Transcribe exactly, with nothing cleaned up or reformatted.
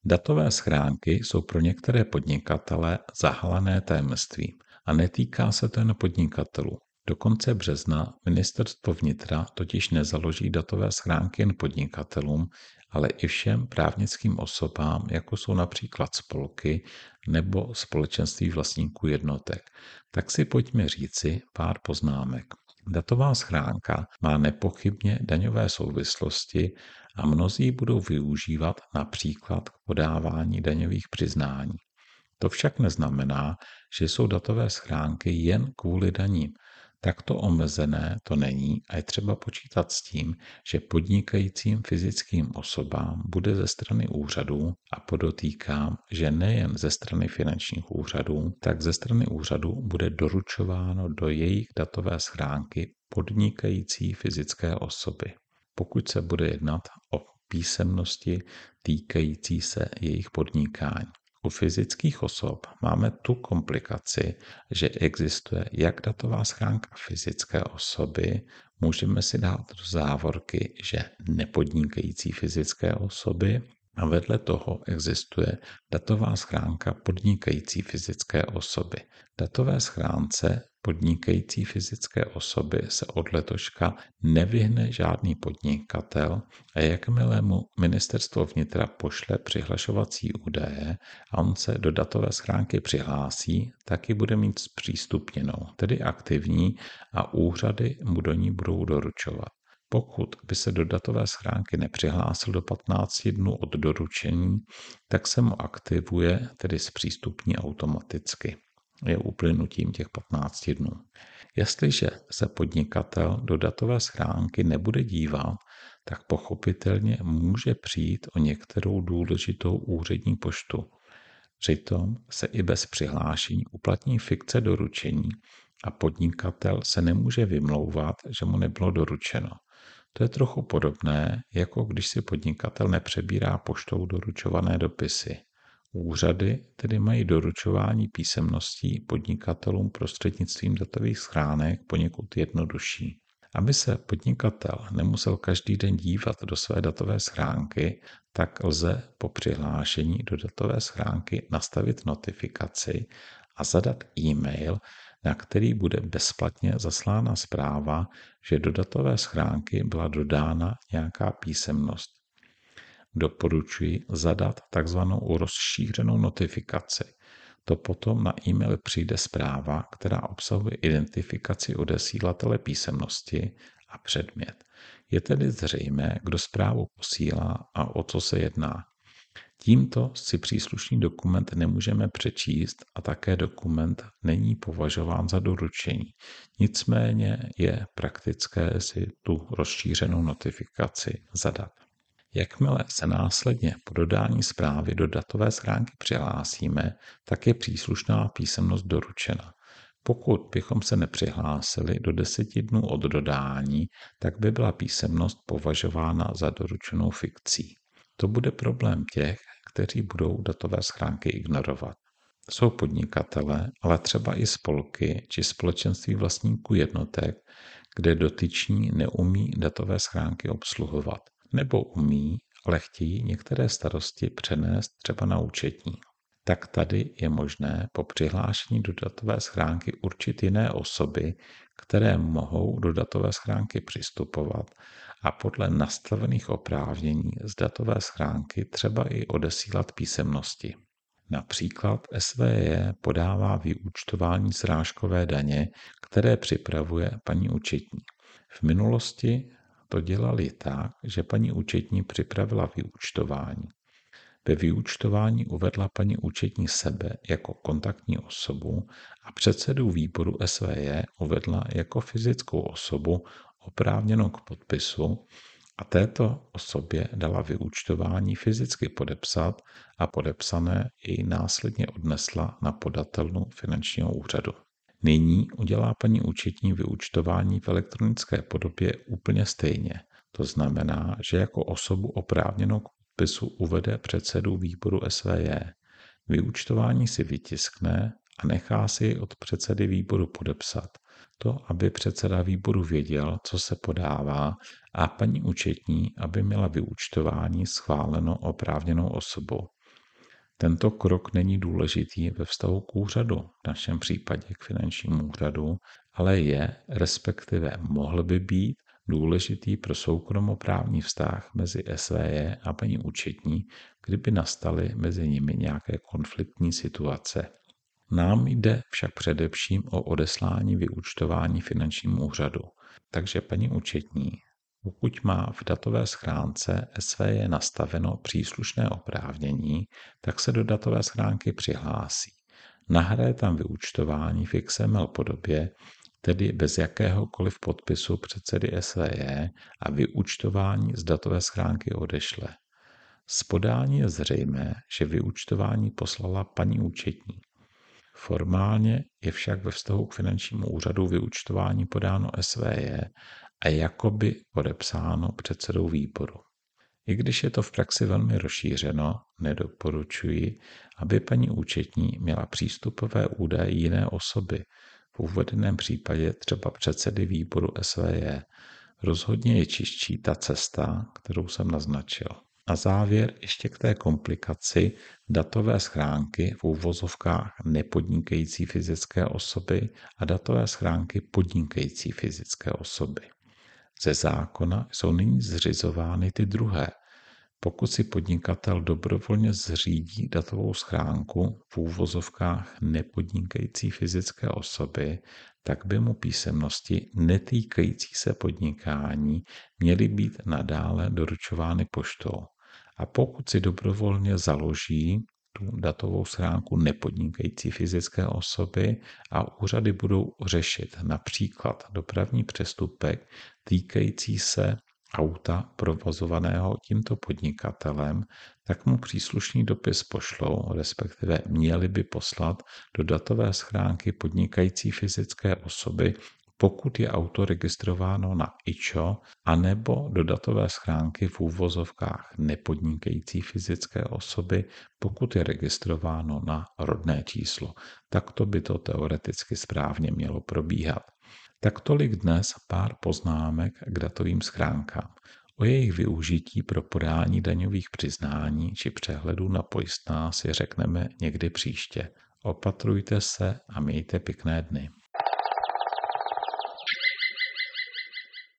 Datové schránky jsou pro některé podnikatele zahalené tajemstvím a netýká se to jen podnikatelů. Do konce března Ministerstvo vnitra totiž nezaloží datové schránky jen podnikatelům, ale i všem právnickým osobám, jako jsou například spolky nebo společenství vlastníků jednotek. Tak si pojďme říci pár poznámek. Datová schránka má nepochybně daňové souvislosti a mnozí budou využívat například k podávání daňových přiznání. To však neznamená, že jsou datové schránky jen kvůli daním. Takto omezené to není a je třeba počítat s tím, že podnikajícím fyzickým osobám bude ze strany úřadů, a podotýkám, že nejen ze strany finančních úřadů, tak ze strany úřadů bude doručováno do jejich datové schránky podnikající fyzické osoby, pokud se bude jednat o písemnosti týkající se jejich podnikání. U fyzických osob máme tu komplikaci, že existuje jak datová schránka fyzické osoby, můžeme si dát do závorky, že nepodnikající fyzické osoby, a vedle toho existuje datová schránka podnikající fyzické osoby. Datové schránce podnikající fyzické osoby se od letoška nevyhne žádný podnikatel a jakmile mu Ministerstvo vnitra pošle přihlašovací údaje a on se do datové schránky přihlásí, tak ji bude mít zpřístupněnou, tedy aktivní, a úřady mu do ní budou doručovat. Pokud by se do datové schránky nepřihlásil do patnácti dnů od doručení, tak se mu aktivuje, tedy zpřístupní automaticky. Je uplynutím těch patnácti dnů. Jestliže se podnikatel do datové schránky nebude dívat, tak pochopitelně může přijít o některou důležitou úřední poštu. Přitom se i bez přihlášení uplatní fikce doručení a podnikatel se nemůže vymlouvat, že mu nebylo doručeno. To je trochu podobné, jako když si podnikatel nepřebírá poštou doručované dopisy. Úřady tedy mají doručování písemností podnikatelům prostřednictvím datových schránek poněkud jednodušší. Aby se podnikatel nemusel každý den dívat do své datové schránky, tak lze po přihlášení do datové schránky nastavit notifikaci a zadat e-mail, na který bude bezplatně zaslána zpráva, že do datové schránky byla dodána nějaká písemnost. Doporučuji zadat takzvanou rozšířenou notifikaci. To potom na e-mail přijde zpráva, která obsahuje identifikaci odesílatele písemnosti a předmět. Je tedy zřejmé, kdo zprávu posílá a o co se jedná. Tímto si příslušný dokument nemůžeme přečíst a také dokument není považován za doručení. Nicméně je praktické si tu rozšířenou notifikaci zadat. Jakmile se následně po dodání zprávy do datové schránky přihlásíme, tak je příslušná písemnost doručena. Pokud bychom se nepřihlásili do deseti dnů od dodání, tak by byla písemnost považována za doručenou fikcí. To bude problém těch, kteří budou datové schránky ignorovat. Jsou podnikatele, ale třeba i spolky či společenství vlastníků jednotek, kde dotyční neumí datové schránky obsluhovat. Nebo umí, ale chtějí některé starosti přenést třeba na účetní. Tak tady je možné po přihlášení do datové schránky určit jiné osoby, které mohou do datové schránky přistupovat a podle nastavených oprávnění z datové schránky třeba i odesílat písemnosti. Například S V J podává vyúčtování srážkové daně, které připravuje paní účetní. V minulosti to dělali tak, že paní účetní připravila vyúčtování. Ve vyúčtování uvedla paní účetní sebe jako kontaktní osobu a předsedu výboru S V J uvedla jako fyzickou osobu oprávněnou k podpisu a této osobě dala vyúčtování fyzicky podepsat a podepsané jej následně odnesla na podatelnu finančního úřadu. Nyní udělá paní účetní vyúčtování v elektronické podobě úplně stejně. To znamená, že jako osobu oprávněnou k podpisu uvede předsedu výboru S V J. Vyúčtování si vytiskne a nechá si ji od předsedy výboru podepsat. To, aby předseda výboru věděl, co se podává, a paní účetní, aby měla vyúčtování schváleno oprávněnou osobou. Tento krok není důležitý ve vztahu k úřadu, v našem případě k finančnímu úřadu, ale je, respektive mohl by být, důležitý pro soukromoprávní vztah mezi S V J a paní účetní, kdyby nastaly mezi nimi nějaké konfliktní situace. Nám jde však především o odeslání vyúčtování finančnímu úřadu, takže paní účetní, pokud má v datové schránce S V J nastaveno příslušné oprávnění, tak se do datové schránky přihlásí. Nahraje tam vyúčtování v X M L podobě, tedy bez jakéhokoliv podpisu předsedy S V J, a vyúčtování z datové schránky odešle. Z podání je zřejmé, že vyúčtování poslala paní účetní. Formálně je však ve vztahu k finančnímu úřadu vyúčtování podáno S V J a jakoby podepsáno předsedou výboru. I když je to v praxi velmi rozšířeno, nedoporučuji, aby paní účetní měla přístupové údaje jiné osoby, v uvedeném případě třeba předsedy výboru S V J. Rozhodně je čistší ta cesta, kterou jsem naznačil. Na závěr ještě k té komplikaci datové schránky v uvozovkách nepodnikající fyzické osoby a datové schránky podnikající fyzické osoby. Ze zákona jsou nyní zřizovány ty druhé. Pokud si podnikatel dobrovolně zřídí datovou schránku v úvozovkách nepodnikající fyzické osoby, tak by mu písemnosti netýkající se podnikání měly být nadále doručovány poštou. A pokud si dobrovolně založí tu datovou schránku nepodnikající fyzické osoby a úřady budou řešit například dopravní přestupek týkající se auta provozovaného tímto podnikatelem, tak mu příslušný dopis pošlou, respektive měli by poslat do datové schránky podnikající fyzické osoby, pokud je auto registrováno na I Č O, anebo do datové schránky v úvozovkách nepodnikající fyzické osoby, pokud je registrováno na rodné číslo. Takto by to teoreticky správně mělo probíhat. Tak tolik dnes pár poznámek k datovým schránkám. O jejich využití pro podání daňových přiznání či přehledů na pojistná si řekneme někdy příště. Opatrujte se a mějte pěkné dny.